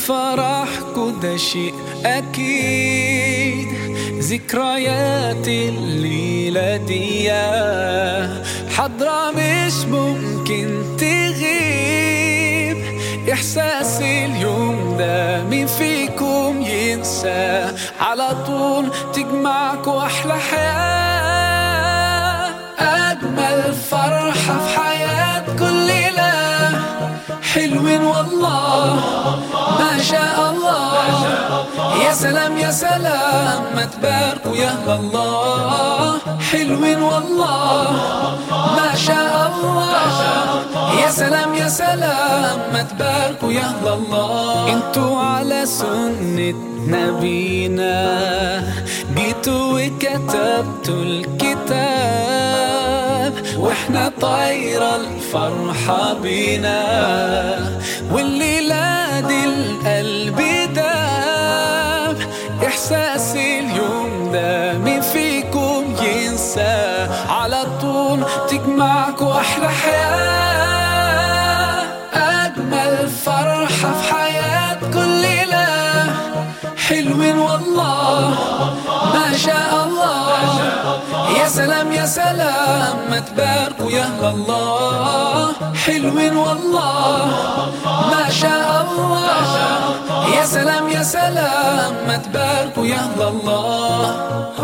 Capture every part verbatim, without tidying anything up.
فرحكوا ده شيء أكيد، ذكريات الليلة دي حضرة مش ممكن تغيب. إحساس اليوم ده مين فيكم ينسى؟ على طول تجمعكوا أحلى حياة، أجمل فرحة في حياة كل ليلة. حلوين والله ما شاء الله، يا سلام يا سلام ما تباركوا يا الله. حلوين والله ما شاء الله، يا سلام يا سلام ما تباركوا يا الله. انتوا على سنة نبينا جيتوا وكتبتوا الكتاب، واحنا طايرة الفرحة بينا، والليلة دي القلب داب. إحساس اليوم ده مين فيكم ينسى؟ على طول تجمعكوا أحلى حياة، أجمل فرحة في حياة كل ليلة. حلوين والله ما شاء الله، يا سلام يا سلام ما تباركوا يا الله. حلوين والله ما شاء الله، يا سلام يا سلام ما تباركوا يا الله.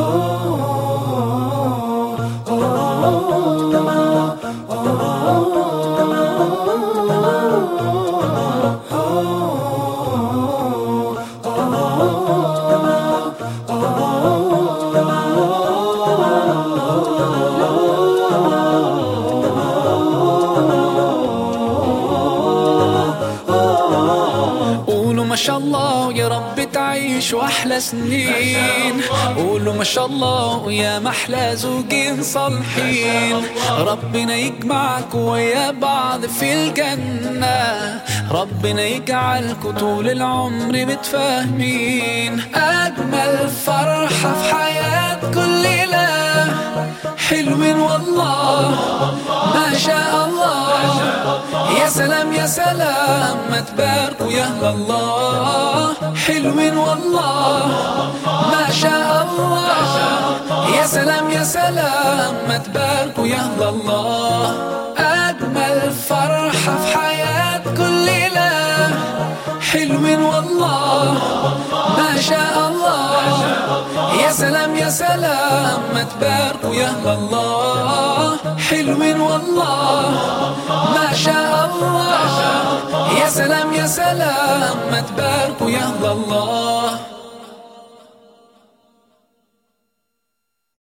ما شاء الله يا رب تعيشوا أحلى سنين، قولوا ما شاء الله يا محلى زوجين صالحين. ربنا يجمعكوا ويا بعض في الجنة، ربنا يجعلكوا طول العمر متفاهمين. أجمل فرحة في حياة كل ليلة. حلوين والله ما شاء الله، يا سلام يا سلام ما تباركوا يا الله. حلوين والله ما شاء الله، يا سلام يا سلام ما تباركوا يا الله. أجمل فرحة في حياة كل ليلة. حلوين والله ما شاء الله، يا سلام يا سلام ما تباركوا يا الله. حلوين والله ما شاء الله، يا سلام يا سلام ما تباركوا يا الله.